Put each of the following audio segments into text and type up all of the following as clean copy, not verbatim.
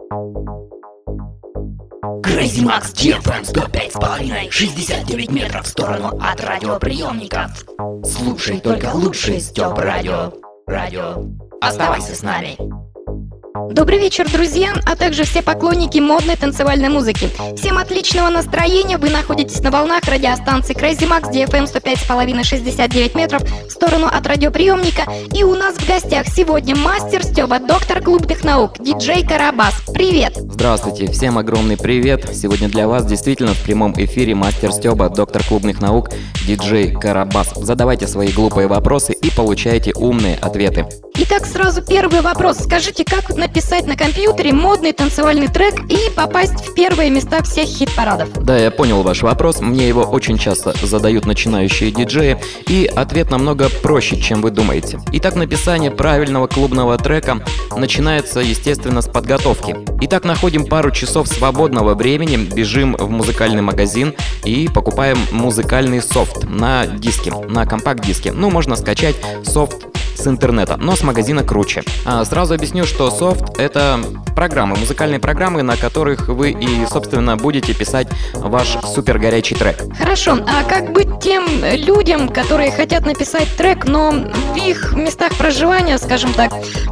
Crazy Max DFM 105,5, 69 метров в сторону от радиоприемников. Слушай только лучшее Стёб Радио. Оставайся с нами. Добрый вечер, друзья, а также все поклонники модной танцевальной музыки. Всем отличного настроения, вы находитесь на волнах радиостанции Crazy Max DFM 105,5, 69 метров в сторону от радиоприемника. И у нас в гостях сегодня мастер Стёба, доктор клубных наук, диджей Карабас. Привет! Здравствуйте, всем огромный привет! Сегодня для вас действительно в прямом эфире мастер Стёба, доктор клубных наук, диджей Карабас. Задавайте свои глупые вопросы и получайте умные ответы. Итак, сразу первый вопрос. Скажите, как написать на компьютере модный танцевальный трек и попасть в первые места всех хит-парадов? Да, я понял ваш вопрос. Мне его очень часто задают начинающие диджеи, и ответ намного проще, чем вы думаете. Итак, написание правильного клубного трека начинается, естественно, с подготовки. Итак, находим пару часов свободного времени, бежим в музыкальный магазин и покупаем музыкальный софт на диске, на компакт-диске. Ну, можно скачать софт с интернета, но с магазина круче. Сразу объясню, что софт — это программы, музыкальные программы, на которых вы и, собственно, будете писать ваш супер горячий трек. Хорошо, а как быть тем людям, которые хотят написать трек, но в их местах проживания, скажем так,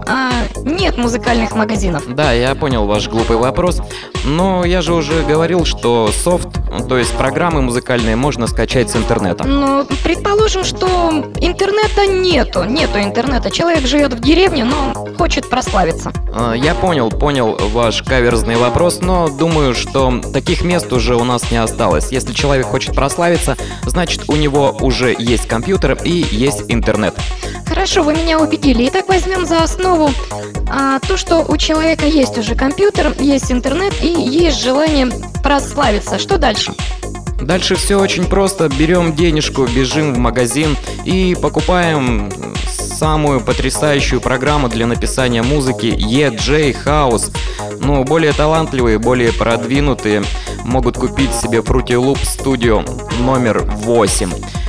нет музыкальных магазинов? Да, я понял ваш глупый вопрос, но я же уже говорил, что софт, то есть программы музыкальные, можно скачать с интернета. Ну, предположим, что интернета нету интернета. Человек живет в деревне, но хочет прославиться. Я понял ваш каверзный вопрос, но думаю, что таких мест уже у нас не осталось. Если человек хочет прославиться, значит, у него уже есть компьютер и есть интернет. Хорошо, вы меня убедили. Итак, возьмем за основу то, что у человека есть уже компьютер, есть интернет и есть желание прославиться. Что дальше? Дальше все очень просто. Берем денежку, бежим в магазин и покупаем самую потрясающую программу для написания музыки EJ House. Ну, более талантливые, более продвинутые могут купить себе Fruity Loops Studio номер 8.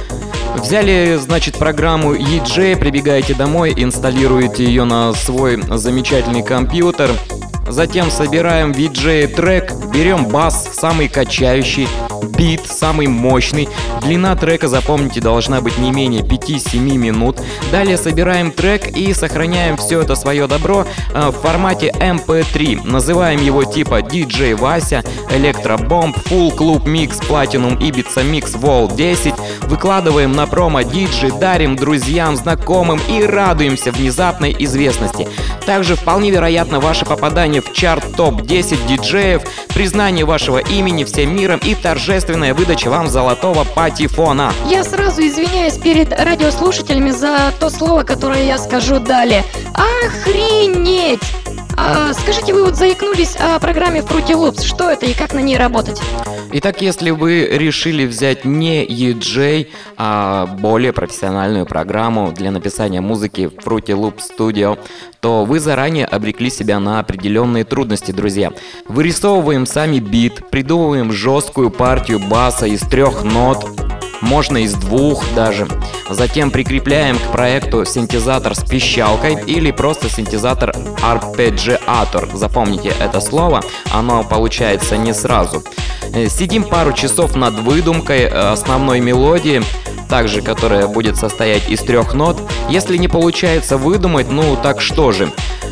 Взяли, значит, программу EJ, прибегаете домой, инсталируете ее на свой замечательный компьютер. Затем собираем VJ трек, берем бас, самый качающий, бит, самый мощный. Длина трека, запомните, должна быть не менее 5-7 минут. Далее собираем трек и сохраняем все это свое добро в формате MP3. Называем его типа DJ Вася, Электробомб, Full Club Mix, Platinum Ibiza Mix Vol 10. Выкладываем на промо DJ, дарим друзьям, знакомым и радуемся внезапной известности. Также вполне вероятно ваше попадание в чарт топ-10 диджеев, признание вашего имени всем миром и торжественная выдача вам золотого патефона. Я сразу извиняюсь перед радиослушателями за то слово, которое я скажу далее. Охренеть! Скажите, вы вот заикнулись о программе Fruity Loops. Что это и как на ней работать? Итак, если вы решили взять не EJ, а более профессиональную программу для написания музыки Fruity Loops Studio, то вы заранее обрекли себя на определенные трудности, друзья. Вырисовываем сами бит, придумываем жесткую партию баса из 3 нот, можно из 2 даже. Затем прикрепляем к проекту синтезатор с пищалкой или просто синтезатор-арпеджиатор. Запомните это слово, оно получается не сразу. Сидим пару часов над выдумкой основной мелодии, также которая будет состоять из 3 нот. Если не получается выдумать, так что же,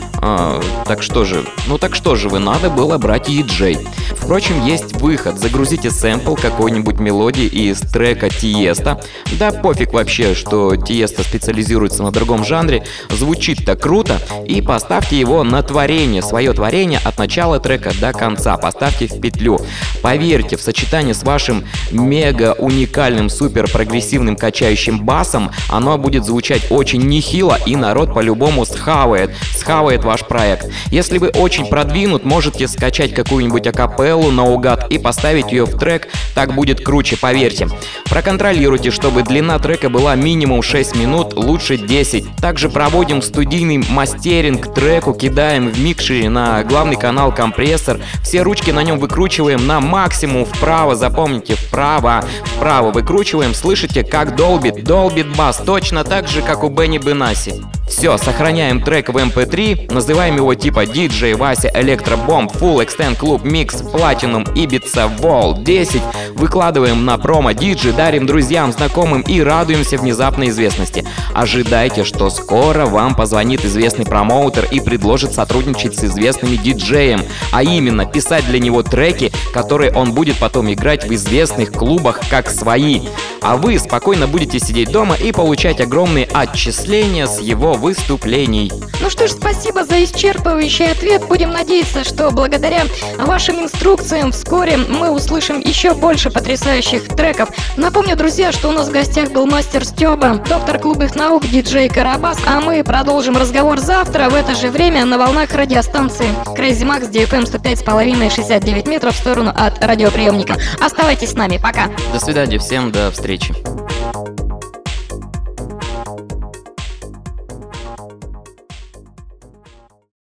вы, надо было брать EJ. Впрочем, есть выход. Загрузите сэмпл какой-нибудь мелодии из трека Тиеста. Да пофиг вообще, что Тиеста специализируется на другом жанре. Звучит-то круто. И поставьте его на творение. Свое творение от начала трека до конца. Поставьте в петлю. Поверьте, в сочетании с вашим мега уникальным супер прогрессивным качающим басом оно будет звучать очень нехило, и народ по-любому схавает ваш проект. Если вы очень продвинут, можете скачать какую-нибудь акапеллу акапеллу наугад и поставить ее в трек, так будет круче, поверьте. Проконтролируйте, чтобы длина трека была минимум 6 минут, лучше 10. Также проводим студийный мастеринг треку, кидаем в микшере на главный канал компрессор. Все ручки на нем выкручиваем на максимум вправо, запомните, вправо выкручиваем. Слышите, как долбит бас, точно так же, как у Бенни Бенаси. Все, сохраняем трек в MP3, называем его типа DJ Вася Электробомб Full Extend Club Mix Platinum Ibiza Vol 10, выкладываем на промо-диджи, дарим друзьям, знакомым и радуемся внезапной известности. Ожидайте, что скоро вам позвонит известный промоутер и предложит сотрудничать с известными диджеем, а именно писать для него треки, которые он будет потом играть в известных клубах как свои. А вы спокойно будете сидеть дома и получать огромные отчисления с его выступлений. Ну что ж, спасибо за исчерпывающий ответ. Будем надеяться, что благодаря вашим инструкциям вскоре мы услышим еще больше потрясающих треков. Напомню, друзья, что у нас в гостях был мастер Стёба, доктор клубных наук, диджей Карабас, а мы продолжим разговор завтра в это же время на волнах радиостанции Crazy Max DFM 105,5 69 метров в сторону от радиоприемника. Оставайтесь с нами, пока. До свидания всем, до встречи.